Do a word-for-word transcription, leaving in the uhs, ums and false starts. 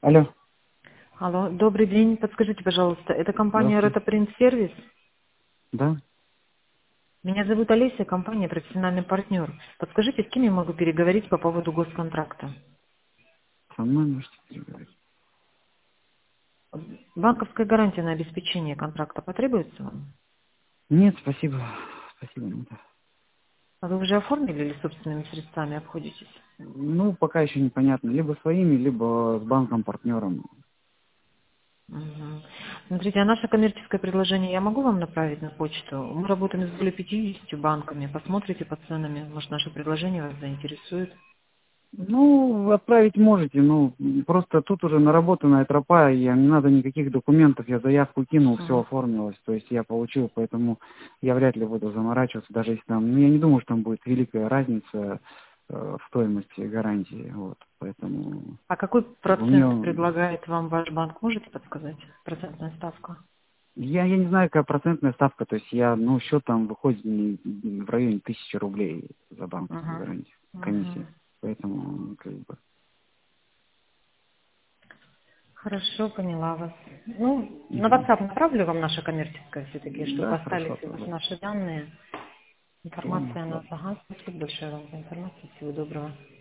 Алло, Алло, добрый день. Подскажите, пожалуйста, это компания здравствуйте. Ротопринт Сервис? Да, Меня зовут Олеся, компания профессиональный партнер. Подскажите, с кем я могу переговорить по поводу госконтракта? со мной можете переговорить. Банковская гарантия на обеспечение контракта потребуется вам? Нет, спасибо. Спасибо. нет. А вы уже оформили или собственными средствами обходитесь? Ну, пока еще непонятно. Либо своими, либо с банком-партнером. Мгм. Смотрите, а наше коммерческое предложение я могу вам направить на почту? Мы работаем с более пятьюдесятью банками. Посмотрите по ценам, может, наше предложение вас заинтересует. Ну, отправить можете, ну, просто тут уже наработанная тропа, и не надо никаких документов, я заявку кинул, все Мгм. оформилось, то есть я получил, поэтому я вряд ли буду заморачиваться, даже если там, ну, я не думаю, что там будет великая разница э, в стоимости гарантии, вот, поэтому А какой как бы процент мне, предлагает вам ваш банк? Можете подсказать? Процентная ставка? я, я не знаю, какая процентная ставка, то есть я, ну, счет там выходит не- в районе тысячи рублей за банковскую Угу. гарантию, комиссия, Угу. поэтому, как бы, Хорошо, поняла вас. Ну, на мгм. WhatsApp направлю вам наше коммерческое все-таки, чтобы Да, остались хорошо, у вас тогда. наши данные. Ладно, Информация о нас. ладно. Ага, спасибо большое вам за информацию. Всего доброго.